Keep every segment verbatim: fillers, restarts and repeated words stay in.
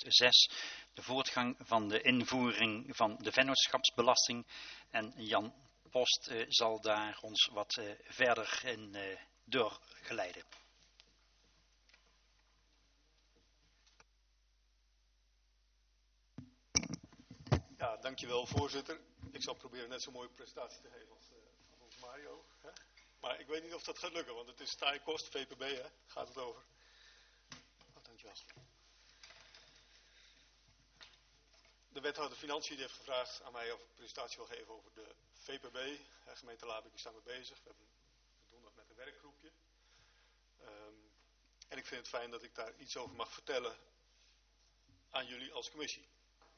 zes, de voortgang van de invoering van de vennootschapsbelasting. En Jan Post uh, zal daar ons wat uh, verder in uh, doorgeleiden. Ja, dankjewel voorzitter. Ik zal proberen net zo'n mooie presentatie te geven als, uh, als ons Mario. Hè? Maar ik weet niet of dat gaat lukken, want het is taaie kost, V P B, hè? Gaat het over. Oh, dankjewel. De wethouder Financiën die heeft gevraagd aan mij of ik een presentatie wil geven over de V P B. Hè, gemeente Labik is daarmee bezig. We, hebben, we doen dat met een werkgroepje. Um, en ik vind het fijn dat ik daar iets over mag vertellen aan jullie als commissie.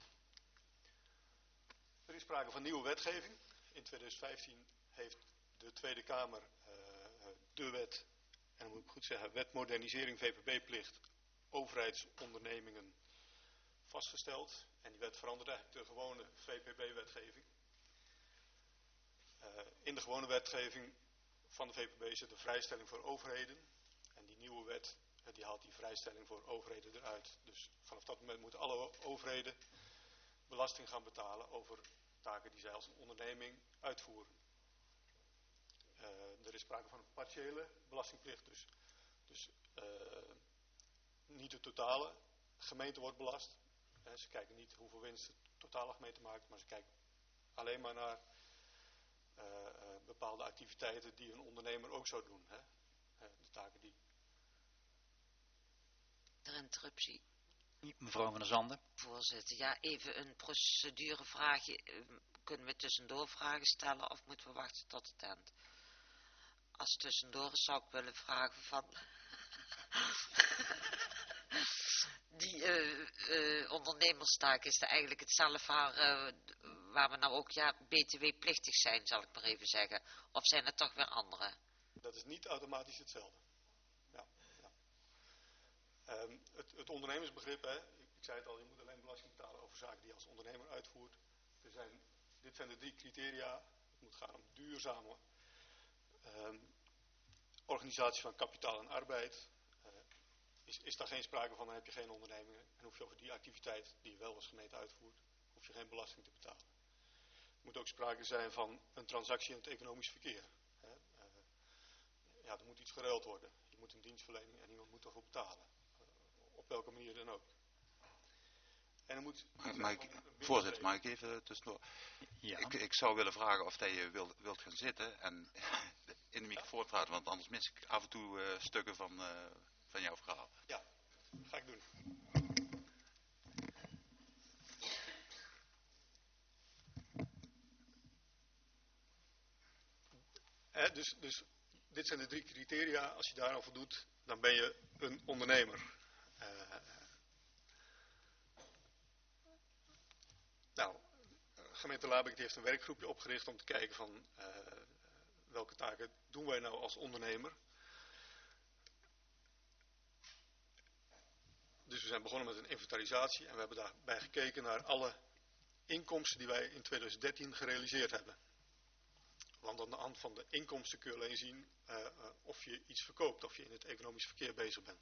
Er is sprake van nieuwe wetgeving. In tweeduizend vijftien heeft de Tweede Kamer uh, de wet, en dan moet ik goed zeggen, wet modernisering V P B-plicht overheidsondernemingen vastgesteld. En die wet verandert eigenlijk de gewone V P B-wetgeving. Uh, in de gewone wetgeving van de V P B zit de vrijstelling voor overheden. En die nieuwe wet, uh, die haalt die vrijstelling voor overheden eruit. Dus vanaf dat moment moeten alle overheden belasting gaan betalen over taken die zij als een onderneming uitvoeren. Uh, er is sprake van een partiële belastingplicht, dus, dus uh, niet de totale gemeente wordt belast. Uh, ze kijken niet hoeveel winst de totale gemeente maakt, maar ze kijken alleen maar naar uh, uh, bepaalde activiteiten die een ondernemer ook zou doen. Hè? Uh, de taken die... Ter interruptie. Mevrouw van der Zanden. Voorzitter, ja, even een procedurevraagje. Kunnen we tussendoor vragen stellen of moeten we wachten tot het eind? Als tussendoor zou ik willen vragen van... Die uh, uh, ondernemerstaak, is er eigenlijk hetzelfde waar, uh, waar we nou ook ja, B T W-plichtig zijn, zal ik maar even zeggen. Of zijn er toch weer andere? Dat is niet automatisch hetzelfde. Ja, ja. Um, het, het ondernemersbegrip, hè, ik zei het al, je moet alleen belasting betalen over zaken die je als ondernemer uitvoert. Er zijn, dit zijn de drie criteria. Het moet gaan om duurzame um, organisatie van kapitaal en arbeid. Uh, is, is daar geen sprake van, dan heb je geen onderneming. En hoef je over die activiteit die je wel als gemeente uitvoert, hoef je geen belasting te betalen. Er moet ook sprake zijn van een transactie in het economisch verkeer. Hè. Uh, ja, er moet iets geruild worden. Je moet een dienstverlening en iemand moet ervoor betalen. Uh, op welke manier dan ook. En er moet... Mag ik, voorzitter, mag ik even tussendoor? Ja. Ik, ik zou willen vragen of jij wilt, wilt gaan zitten en in de microfoon praten, want anders mis ik af en toe uh, stukken van, uh, van jouw verhaal. Ja, ga ik doen. He, dus, dus dit zijn de drie criteria. Als je daaraan voldoet, dan ben je een ondernemer. Uh, nou, gemeente Labik heeft een werkgroepje opgericht om te kijken van uh, welke taken doen wij nou als ondernemer. Dus we zijn begonnen met een inventarisatie en we hebben daarbij gekeken naar alle inkomsten die wij in tweeduizend dertien gerealiseerd hebben. Want aan de hand van de inkomsten kun je alleen zien uh, uh, of je iets verkoopt, of je in het economisch verkeer bezig bent.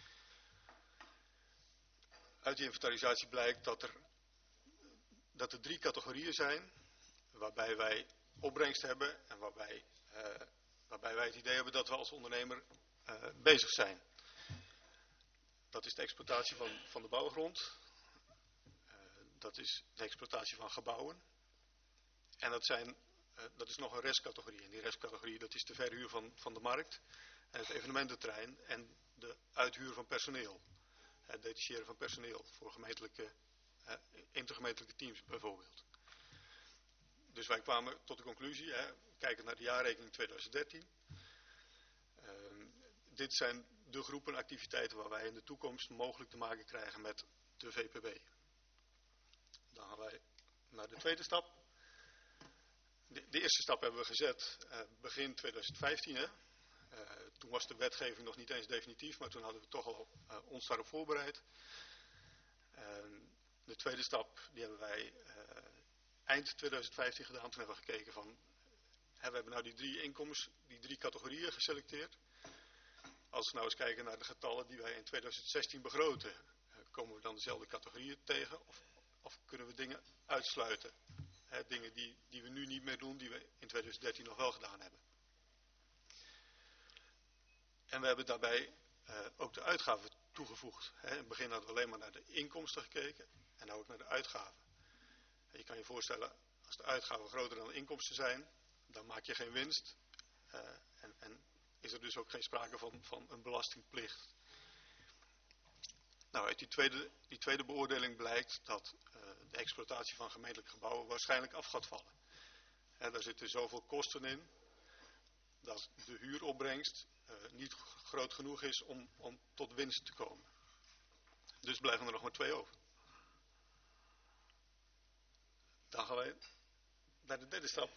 Uit die inventarisatie blijkt dat er, dat er drie categorieën zijn waarbij wij opbrengst hebben en waarbij, uh, waarbij wij het idee hebben dat we als ondernemer uh, bezig zijn. Dat is de exploitatie van, van de bouwgrond, uh, dat is de exploitatie van gebouwen en dat zijn... Uh, dat is nog een restcategorie. En die restcategorie, dat is de verhuur van, van de markt en het evenemententerrein en de uithuur van personeel. Het detacheren van personeel voor gemeentelijke, uh, intergemeentelijke teams bijvoorbeeld. Dus wij kwamen tot de conclusie, hè, kijkend naar de jaarrekening tweeduizend dertien. Uh, dit zijn de groepen activiteiten waar wij in de toekomst mogelijk te maken krijgen met de V P B. Dan gaan wij naar de tweede stap. De, de eerste stap hebben we gezet uh, begin tweeduizend vijftien. Hè. Uh, toen was de wetgeving nog niet eens definitief, maar toen hadden we toch al uh, ons daarop voorbereid. Uh, de tweede stap die hebben wij uh, eind tweeduizend vijftien gedaan. Toen hebben we gekeken van, hè, we hebben nou die drie inkomens, die drie categorieën geselecteerd. Als we nou eens kijken naar de getallen die wij in tweeduizend zestien begroten, uh, komen we dan dezelfde categorieën tegen of, of kunnen we dingen uitsluiten? Hè, dingen die, die we nu niet meer doen, die we in twintig dertien nog wel gedaan hebben. En we hebben daarbij uh, ook de uitgaven toegevoegd. Hè. In het begin hadden we alleen maar naar de inkomsten gekeken en nu ook naar de uitgaven. En je kan je voorstellen, als de uitgaven groter dan de inkomsten zijn, dan maak je geen winst. Uh, en, en is er dus ook geen sprake van, van een belastingplicht. Nou, uit die tweede, die tweede beoordeling blijkt dat uh, de exploitatie van gemeentelijke gebouwen waarschijnlijk af gaat vallen. Hè, daar zitten zoveel kosten in, dat de huuropbrengst uh, niet groot genoeg is om, om tot winst te komen. Dus blijven er nog maar twee over. Dan gaan wij naar de derde stap.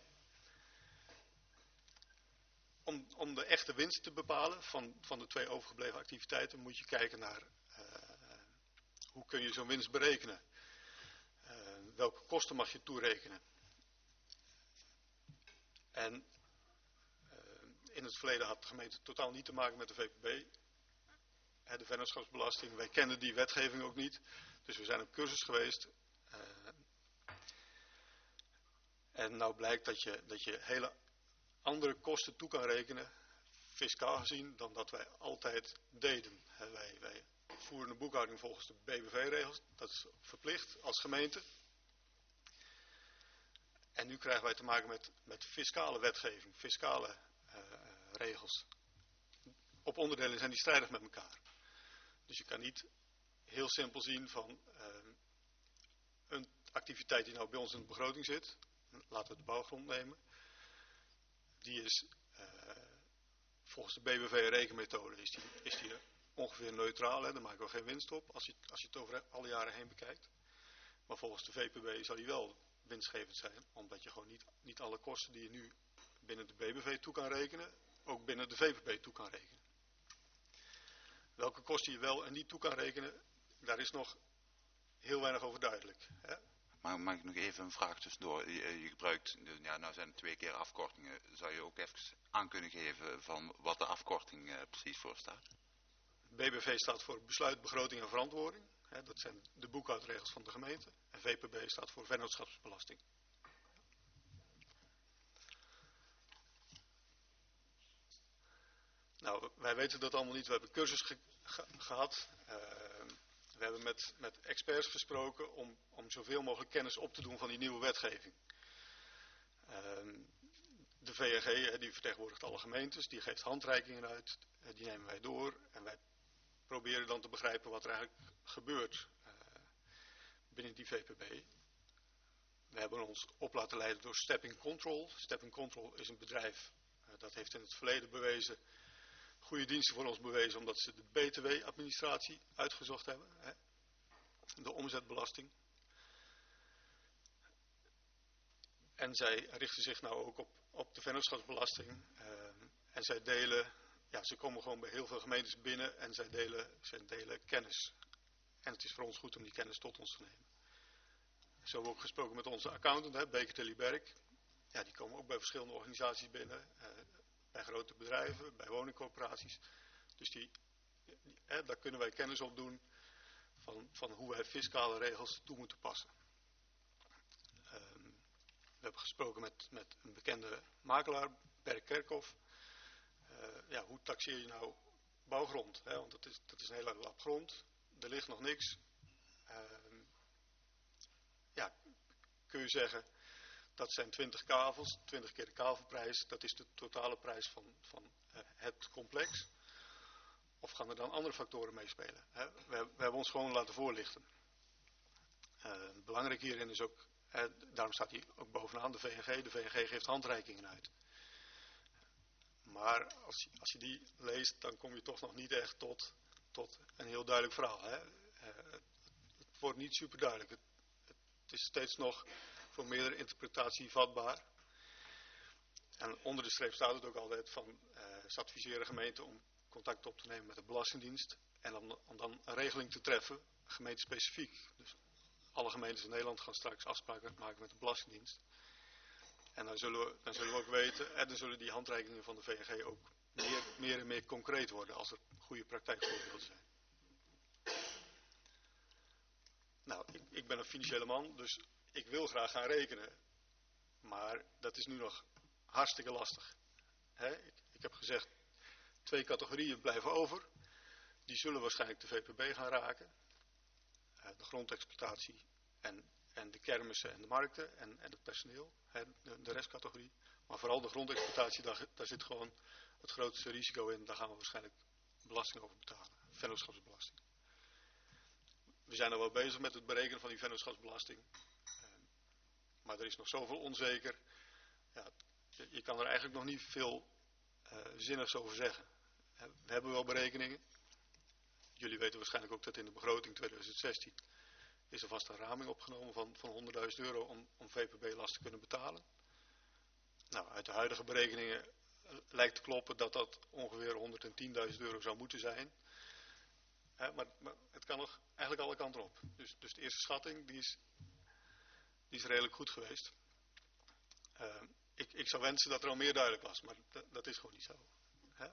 Om, om de echte winst te bepalen van, van de twee overgebleven activiteiten moet je kijken naar uh, hoe kun je zo'n winst berekenen. Uh, welke kosten mag je toerekenen. En uh, in het verleden had de gemeente totaal niet te maken met de V P B. Hè, de vennootschapsbelasting, wij kenden die wetgeving ook niet. Dus we zijn op cursus geweest. Uh, en nou blijkt dat je, dat je hele andere kosten toe kan rekenen, fiscaal gezien, dan dat wij altijd deden. He, wij, wij voeren een boekhouding volgens de B B V-regels, dat is verplicht als gemeente. En nu krijgen wij te maken met, met fiscale wetgeving, fiscale uh, regels. Op onderdelen zijn die strijdig met elkaar. Dus je kan niet heel simpel zien van uh, een activiteit die nou bij ons in de begroting zit, laten we de bouwgrond nemen. Die is uh, volgens de B B V-rekenmethode is die, is die ongeveer neutraal. Hè? Daar maken we geen winst op als je, als je het over alle jaren heen bekijkt. Maar volgens de V P B zal die wel winstgevend zijn. Omdat je gewoon niet, niet alle kosten die je nu binnen de B B V toe kan rekenen, ook binnen de V P B toe kan rekenen. Welke kosten je wel en niet toe kan rekenen, daar is nog heel weinig over duidelijk. Hè? Maar mag ik nog even een vraag tussendoor? Je, je gebruikt, ja, nou zijn het twee keer afkortingen. Zou je ook even aan kunnen geven van wat de afkorting uh, precies voor staat? B B V staat voor besluit, begroting en verantwoording. Hè, dat zijn de boekhoudregels van de gemeente. En V P B staat voor vennootschapsbelasting. Nou, wij weten dat allemaal niet. We hebben cursus ge ge gehad. Uh, we hebben met, met experts gesproken om, om zoveel mogelijk kennis op te doen van die nieuwe wetgeving. Uh, de V N G, die vertegenwoordigt alle gemeentes, die geeft handreikingen uit. Die nemen wij door en wij proberen dan te begrijpen wat er eigenlijk gebeurt uh, binnen die V P B. We hebben ons op laten leiden door Stepping Control. Stepping Control is een bedrijf uh, dat heeft in het verleden bewezen, goede diensten voor ons bewezen, omdat ze de B T W-administratie uitgezocht hebben. Hè? De omzetbelasting. En zij richten zich nou ook op, op de vennootschapsbelasting. Uh, en zij delen, ja, ze komen gewoon bij heel veel gemeentes binnen en zij delen, zij delen kennis. En het is voor ons goed om die kennis tot ons te nemen. Zo hebben we ook gesproken met onze accountant, hè, Beker Tilly Berg. Ja, die komen ook bij verschillende organisaties binnen. Uh, bij grote bedrijven, bij woningcorporaties. Dus die, die, hè, daar kunnen wij kennis op doen van, van hoe wij fiscale regels toe moeten passen. Um, we hebben gesproken met, met een bekende makelaar, Berk Kerkhoff. Uh, ja, hoe taxeer je nou bouwgrond? Hè? Want dat is, dat is een hele lap grond. Er ligt nog niks. Um, ja, kun je zeggen, dat zijn twintig kavels, twintig keer de kavelprijs. Dat is de totale prijs van, van uh, het complex. Of gaan er dan andere factoren meespelen? Hè? We, we hebben ons gewoon laten voorlichten. Uh, belangrijk hierin is ook, uh, daarom staat hij ook bovenaan, de V N G. De V N G geeft handreikingen uit. Maar als, als je die leest, dan kom je toch nog niet echt tot, tot een heel duidelijk verhaal. Hè? Uh, het, het wordt niet super duidelijk. Het, het is steeds nog voor meerdere interpretatie vatbaar. En onder de streep staat het ook altijd van, uh, ze adviseren gemeenten om contact op te nemen met de Belastingdienst. En om, om dan een regeling te treffen, gemeentespecifiek. Dus alle gemeentes in Nederland gaan straks afspraken maken met de Belastingdienst. En dan zullen we, dan zullen we ook weten, en dan zullen die handreikingen van de V N G ook meer, meer en meer concreet worden als er goede praktijkvoorbeelden zijn. ben een financiële man, dus ik wil graag gaan rekenen. Maar dat is nu nog hartstikke lastig. Hè? Ik, ik heb gezegd, twee categorieën blijven over. Die zullen waarschijnlijk de V P B gaan raken. Uh, de grondexploitatie en, en de kermissen en de markten en, en het personeel. Hè? De, de restcategorie. Maar vooral de grondexploitatie, daar, daar zit gewoon het grootste risico in. Daar gaan we waarschijnlijk belasting over betalen. Vennootschapsbelasting. We zijn al wel bezig met het berekenen van die vennootschapsbelasting. Uh, maar er is nog zoveel onzeker. Ja, je, je kan er eigenlijk nog niet veel uh, zinnigs over zeggen. Uh, we hebben wel berekeningen. Jullie weten waarschijnlijk ook dat in de begroting tweeduizend zestien is er vast een raming opgenomen van, van honderdduizend euro om, om V P B-last te kunnen betalen. Nou, uit de huidige berekeningen uh, lijkt te kloppen dat dat ongeveer honderdtienduizend euro zou moeten zijn. Uh, maar, maar het kan nog eigenlijk alle kanten op. Dus, dus de eerste schatting die is, die is redelijk goed geweest. Uh, ik, ik zou wensen dat er al meer duidelijk was, maar dat, dat is gewoon niet zo. Hè?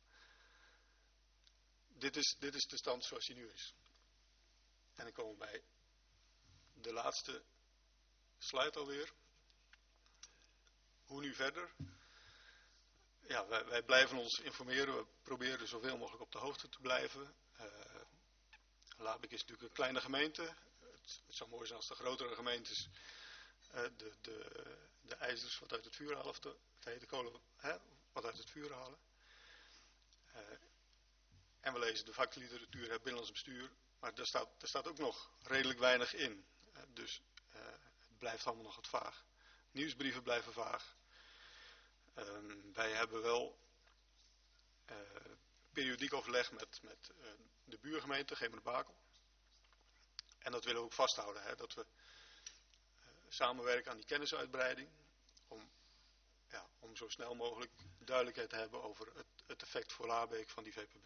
Dit is, dit is de stand zoals die nu is. En dan komen we bij de laatste slide alweer. Hoe nu verder? Ja, wij, wij blijven ons informeren. We proberen zoveel mogelijk op de hoogte te blijven. Uh, Labik is natuurlijk een kleine gemeente. Het, het zou mooi zijn als de grotere gemeentes uh, de, de, de ijzers wat uit het vuur halen, of de, de hete kolen hè, wat uit het vuur halen. Uh, en we lezen de vakliteratuur, het binnenlands bestuur, maar daar staat, daar staat ook nog redelijk weinig in. Uh, dus uh, het blijft allemaal nog wat vaag. Nieuwsbrieven blijven vaag. Um, wij hebben wel uh, periodiek overleg met, met uh, de buurgemeente Gemert-Bakel. En dat willen we ook vasthouden, hè, dat we uh, samenwerken aan die kennisuitbreiding. Om, ja, om zo snel mogelijk duidelijkheid te hebben over het, het effect voor Labeek van die V P B.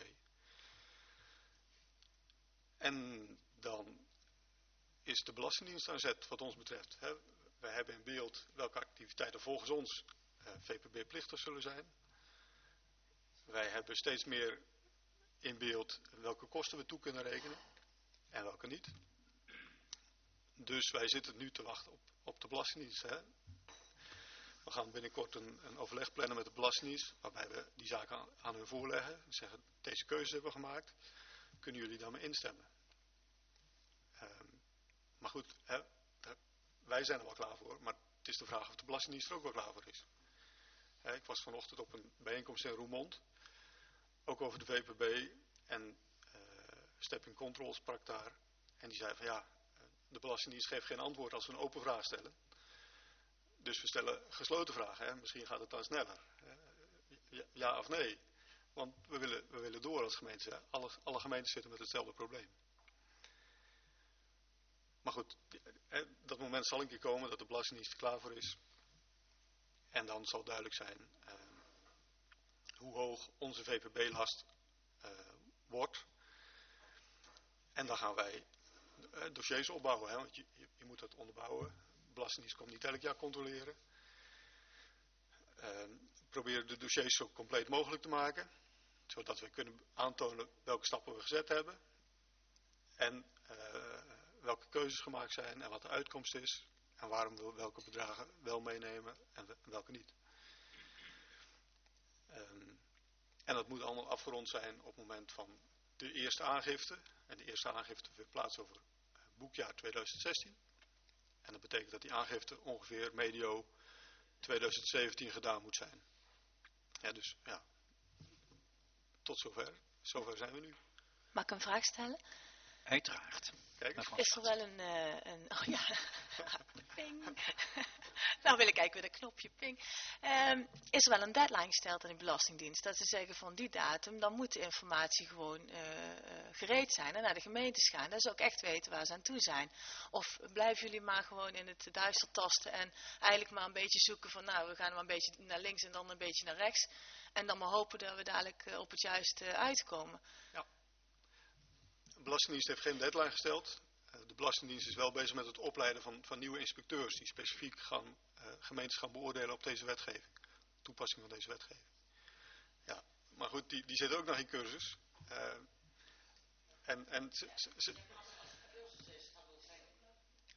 En dan is de Belastingdienst aan zet wat ons betreft. Hè. Wij hebben in beeld welke activiteiten volgens ons uh, V P B-plichtig zullen zijn. Wij hebben steeds meer in beeld welke kosten we toe kunnen rekenen en welke niet. Dus wij zitten nu te wachten op, op de Belastingdienst. Hè. We gaan binnenkort een, een overleg plannen met de Belastingdienst, waarbij we die zaak aan, aan hun voorleggen. En zeggen, deze keuze hebben we gemaakt, kunnen jullie daarmee instemmen? Um, maar goed, hè, wij zijn er wel klaar voor, maar het is de vraag of de Belastingdienst er ook wel klaar voor is. Hè, ik was vanochtend op een bijeenkomst in Roermond, ook over de V P B, en uh, Stepping Control sprak daar, en die zei van ja, de Belastingdienst geeft geen antwoord als we een open vraag stellen. Dus we stellen gesloten vragen. Hè. Misschien gaat het dan sneller. Ja, ja of nee. Want we willen, we willen door als gemeente. Alle, alle gemeenten zitten met hetzelfde probleem. Maar goed, dat moment zal een keer komen dat de Belastingdienst er klaar voor is. En dan zal duidelijk zijn uh, hoe hoog onze V P B-last uh, wordt. En dan gaan wij uh, dossiers opbouwen. Hè, want je, je, je moet dat onderbouwen. De Belastingdienst komt niet elk jaar controleren. Uh, proberen de dossiers zo compleet mogelijk te maken. Zodat we kunnen aantonen welke stappen we gezet hebben. En uh, welke keuzes gemaakt zijn en wat de uitkomst is. En waarom we welke bedragen wel meenemen en welke niet. Um, en dat moet allemaal afgerond zijn op het moment van de eerste aangifte. En de eerste aangifte vindt plaats over boekjaar tweeduizend zestien. En dat betekent dat die aangifte ongeveer medio tweeduizend zeventien gedaan moet zijn. Ja, dus ja, tot zover. Zover zijn we nu. Mag ik een vraag stellen? Uiteraard. Kijk eens. Is er wel een, uh, een oh ja, ping. Nou wil ik eigenlijk weer een knopje ping. Um, is er wel een deadline gesteld aan de Belastingdienst? Dat ze zeggen van die datum, dan moet de informatie gewoon uh, uh, gereed zijn en naar de gemeentes gaan. Dat ze ook echt weten waar ze aan toe zijn. Of blijven jullie maar gewoon in het duister tasten en eigenlijk maar een beetje zoeken van nou, we gaan maar een beetje naar links en dan een beetje naar rechts. En dan maar hopen dat we dadelijk uh, op het juiste uh, uitkomen. Ja. De Belastingdienst heeft geen deadline gesteld. De Belastingdienst is wel bezig met het opleiden van, van nieuwe inspecteurs die specifiek gaan, uh, gemeentes gaan beoordelen op deze wetgeving. Toepassing van deze wetgeving. Ja, maar goed, die, die zitten ook nog in cursus. Uh, en en ze, ze, ze,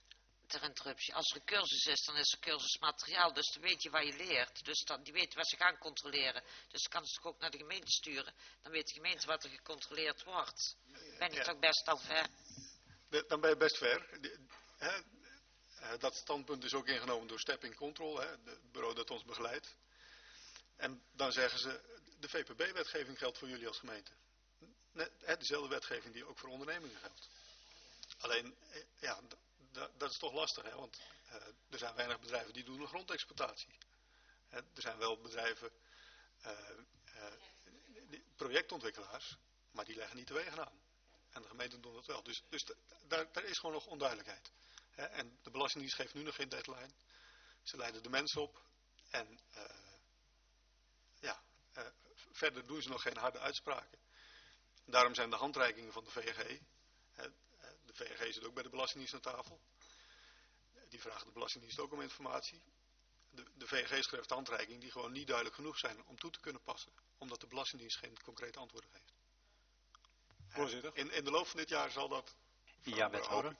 ter interruptie. Als er een cursus is, dan is er cursusmateriaal. Dus dan weet je waar je leert. Dus dan, die weten wat ze gaan controleren. Dus dan kan ze toch ook naar de gemeente sturen. Dan weet de gemeente wat er gecontroleerd wordt. Ben je Ja. toch best al ver? De- dan ben je best ver. De- hè, eh, dat standpunt is ook ingenomen door Stepping Control, hè, het bureau dat ons begeleidt. En dan zeggen ze, de V P B-wetgeving geldt voor jullie als gemeente. Net, hè, dezelfde wetgeving die ook voor ondernemingen geldt. Alleen, eh, ja, d- d- dat is toch lastig, hè, want eh, er zijn weinig bedrijven die doen een grondexploitatie. Hè, er zijn wel bedrijven, eh, eh, die- projectontwikkelaars, maar die leggen niet de wegen aan. En de gemeenten doen dat wel. Dus, dus d- daar, daar is gewoon nog onduidelijkheid. Hè, en de Belastingdienst geeft nu nog geen deadline. Ze leiden de mensen op. En uh, ja, uh, verder doen ze nog geen harde uitspraken. Daarom zijn de handreikingen van de V N G. Hè, de V N G zit ook bij de Belastingdienst aan tafel. Die vragen de Belastingdienst ook om informatie. De, de V N G schrijft handreikingen die gewoon niet duidelijk genoeg zijn om toe te kunnen passen. Omdat de Belastingdienst geen concrete antwoorden geeft. Voorzitter. In, in de loop van dit jaar zal dat... Ja, wethouder.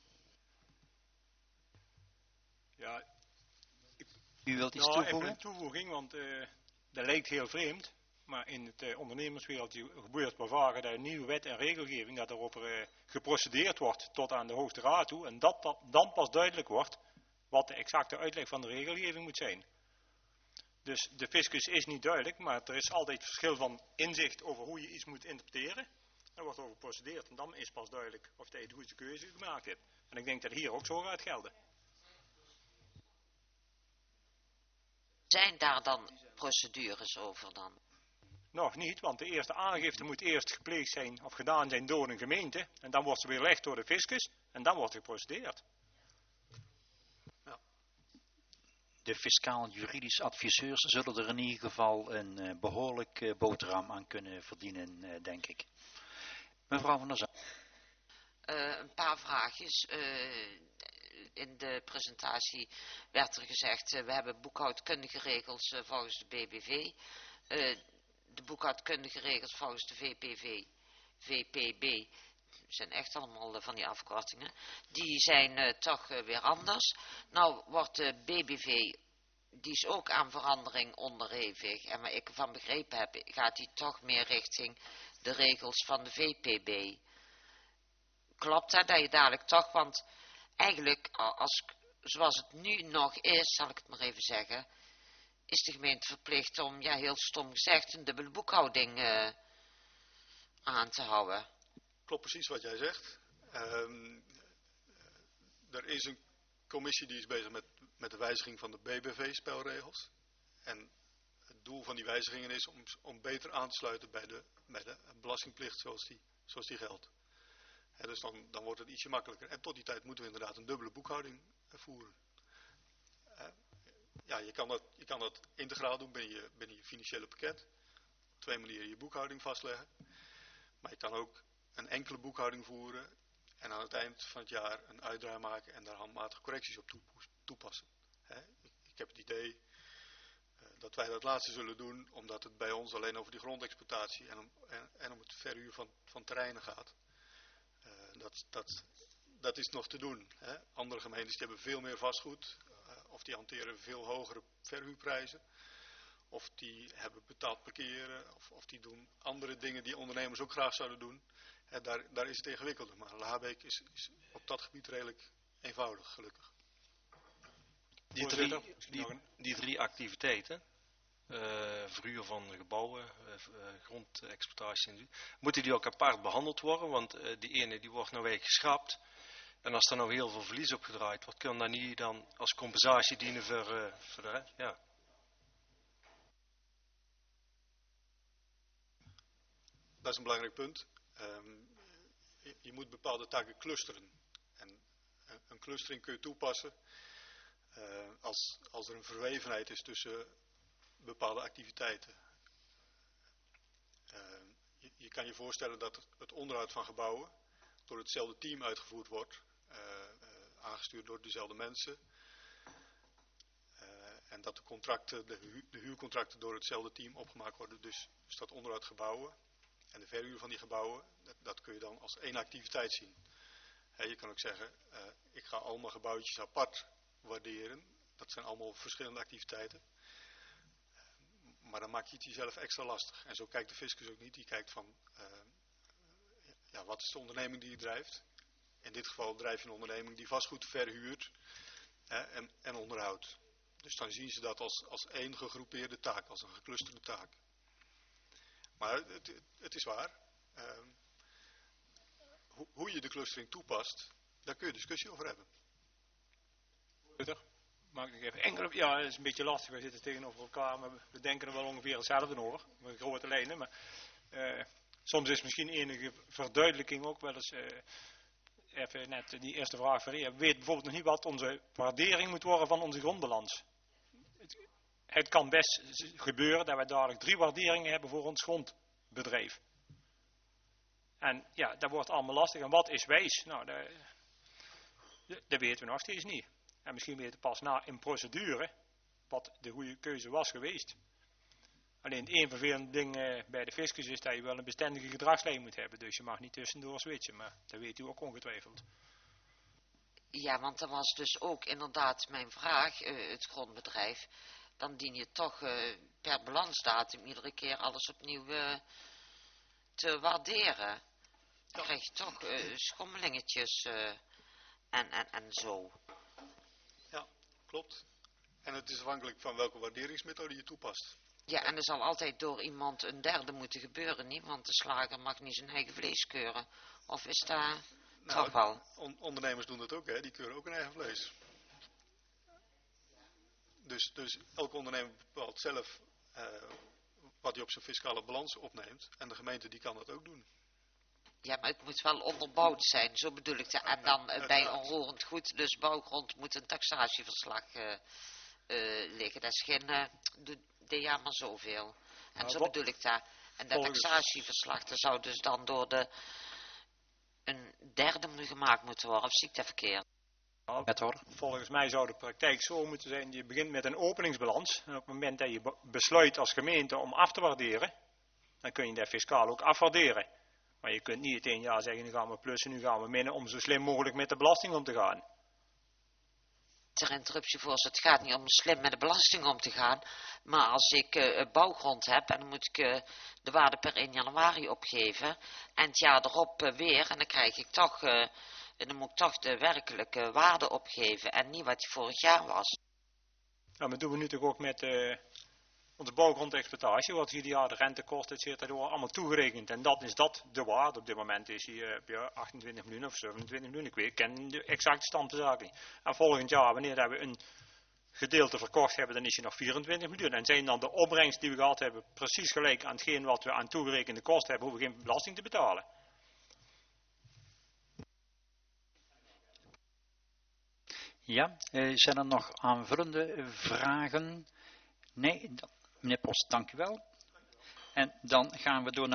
Ja, U wilt iets nou, toevoegen? even een toevoeging, want uh, dat lijkt heel vreemd. Maar in het uh, ondernemerswereld gebeurt wel vaker dat een nieuwe wet en regelgeving, dat erop uh, geprocedeerd wordt tot aan de Hoogste Raad toe. En dat, dat dan pas duidelijk wordt wat de exacte uitleg van de regelgeving moet zijn. Dus de fiscus is niet duidelijk, maar er is altijd verschil van inzicht over hoe je iets moet interpreteren. Er wordt over geprocedeerd en dan is pas duidelijk of je de goede keuze gemaakt hebt. En ik denk dat hier ook zo gaat gelden. Zijn daar dan procedures over dan? Nog niet, want de eerste aangifte moet eerst gepleegd zijn of gedaan zijn door een gemeente. En dan wordt ze weerlegd door de fiscus en dan wordt geprocedeerd. Ja. De fiscaal-juridisch adviseurs zullen er in ieder geval een uh, behoorlijk uh, boterham aan kunnen verdienen, uh, denk ik. Mevrouw van der Zand. Uh, een paar vraagjes. Uh, in de presentatie werd er gezegd, uh, we hebben boekhoudkundige regels uh, volgens de B B V. Uh, de boekhoudkundige regels volgens de V P V, V P B, zijn echt allemaal uh, van die afkortingen. Die zijn uh, toch uh, weer anders. Nou wordt de B B V, die is ook aan verandering onderhevig. En waar ik ervan begrepen heb, gaat die toch meer richting de regels van de V P B. Klopt dat, dat je dadelijk toch, want eigenlijk, als, zoals het nu nog is, zal ik het maar even zeggen, is de gemeente verplicht om, ja heel stom gezegd, een dubbele boekhouding uh, aan te houden. Klopt precies wat jij zegt. Um, er is een commissie die is bezig met, met de wijziging van de B B V-spelregels. En het doel van die wijzigingen is om, om beter aan te sluiten bij de, bij de belastingplicht zoals die, zoals die geldt. He, dus dan, dan wordt het ietsje makkelijker. En tot die tijd moeten we inderdaad een dubbele boekhouding voeren. Uh, ja, je kan, dat, je kan dat integraal doen binnen je, binnen je financiële pakket. Op twee manieren je boekhouding vastleggen. Maar je kan ook een enkele boekhouding voeren. En aan het eind van het jaar een uitdraai maken en daar handmatige correcties op toepassen. He, ik, ik heb het idee uh, dat wij dat laatste zullen doen. Omdat het bij ons alleen over die grondexploitatie en om, en, en om het verhuur van, van terreinen gaat. Uh, dat, dat, dat is nog te doen. Hè. Andere gemeentes die hebben veel meer vastgoed. Uh, of die hanteren veel hogere verhuurprijzen. Of die hebben betaald parkeren. Of, of die doen andere dingen die ondernemers ook graag zouden doen. Hè, daar, daar is het ingewikkelder. Maar Laarbeek is, is op dat gebied redelijk eenvoudig, gelukkig. Die drie, die, die drie activiteiten. Uh, verhuur van gebouwen, uh, uh, grondexploitatie, moeten die ook apart behandeld worden, want uh, die ene die wordt nou weer geschrapt en als er nou heel veel verlies op gedraaid wordt, kan dat niet dan als compensatie dienen voor, uh, voor de rest? Ja. Dat is een belangrijk punt. Um, je, je moet bepaalde taken clusteren en uh, een clustering kun je toepassen uh, als, als er een verwevenheid is tussen bepaalde activiteiten. Uh, je, je kan je voorstellen dat het onderhoud van gebouwen door hetzelfde team uitgevoerd wordt, uh, uh, aangestuurd door dezelfde mensen. Uh, en dat de contracten, de, hu de huurcontracten door hetzelfde team opgemaakt worden. Dus, dus dat onderhoud gebouwen en de verhuur van die gebouwen, dat, dat kun je dan als één activiteit zien. He, je kan ook zeggen, uh, ik ga allemaal gebouwtjes apart waarderen. Dat zijn allemaal verschillende activiteiten. Maar dan maak je het jezelf extra lastig. En zo kijkt de fiscus ook niet. Die kijkt van, uh, ja, wat is de onderneming die je drijft? In dit geval drijf je een onderneming die vastgoed verhuurt hè, en, en onderhoudt. Dus dan zien ze dat als, als één gegroepeerde taak, als een geclusterde taak. Maar het, het is waar. Uh, ho, hoe je de clustering toepast, daar kun je discussie over hebben. Mag ik even enkele, ja, het is een beetje lastig, we zitten tegenover elkaar, maar we denken er wel ongeveer hetzelfde over, met grote lijnen, maar uh, soms is misschien enige verduidelijking ook wel eens, uh, even net die eerste vraag van je weet bijvoorbeeld nog niet wat onze waardering moet worden van onze grondbalans. Het, het kan best gebeuren dat wij dadelijk drie waarderingen hebben voor ons grondbedrijf. En ja, dat wordt allemaal lastig. En wat is wijs? Nou, dat, dat weten we nog steeds niet. En misschien weten we pas na in procedure wat de goede keuze was geweest. Alleen het één vervelend ding uh, bij de fiscus is dat je wel een bestendige gedragslijn moet hebben. Dus je mag niet tussendoor switchen, maar dat weet u ook ongetwijfeld. Ja, want dat was dus ook inderdaad mijn vraag, uh, het grondbedrijf. Dan dien je toch uh, per balansdatum iedere keer alles opnieuw uh, te waarderen. Dan krijg je toch uh, schommelingetjes uh, en, en, en zo. Ja, klopt. En het is afhankelijk van welke waarderingsmethode je toepast. Ja, en er zal altijd door iemand een derde moeten gebeuren, niet? Want de slager mag niet zijn eigen vlees keuren. Of is dat nou, toch wel? On- ondernemers doen dat ook, hè? Die keuren ook hun eigen vlees. Dus, dus elke ondernemer bepaalt zelf uh, wat hij op zijn fiscale balans opneemt. En de gemeente die kan dat ook doen. Ja, maar het moet wel onderbouwd zijn, zo bedoel ik dat. En dan uh, bij onroerend goed, dus bouwgrond, moet een taxatieverslag uh, uh, liggen. Dat is geen, uh, de ja maar zoveel. En nou, zo bedoel ik dat. En dat taxatieverslag, dat zou dus dan door de een derde gemaakt moeten worden, of zie ik dat verkeerd? Volgens mij zou de praktijk zo moeten zijn, je begint met een openingsbalans. En op het moment dat je besluit als gemeente om af te waarderen, dan kun je dat fiscaal ook afwaarderen. Maar je kunt niet het een jaar zeggen, nu gaan we plussen, nu gaan we minnen, om zo slim mogelijk met de belasting om te gaan. Ter interruptie voor, het gaat niet om slim met de belasting om te gaan, maar als ik uh, bouwgrond heb en dan moet ik uh, de waarde per één januari opgeven en het jaar erop uh, weer en dan krijg ik toch, uh, dan moet ik toch de werkelijke waarde opgeven en niet wat die vorig jaar was. Nou, dat doen we nu natuurlijk ook met uh, onze bouwgrondexploitatie, wat ieder jaar de rentekosten et cetera allemaal toegerekend. En dat is dat de waarde. Op dit moment is hij uh, achtentwintig miljoen of zevenentwintig miljoen. Ik weet, ik ken de exacte stand van zaken niet. En volgend jaar, wanneer we een gedeelte verkocht hebben, dan is hij nog vierentwintig miljoen. En zijn dan de opbrengsten die we gehad hebben precies gelijk aan hetgeen wat we aan toegerekende kosten hebben, hoeven we geen belasting te betalen. Ja, uh, zijn er nog aanvullende vragen? Nee, meneer Post, dank u wel. En dan gaan we door naar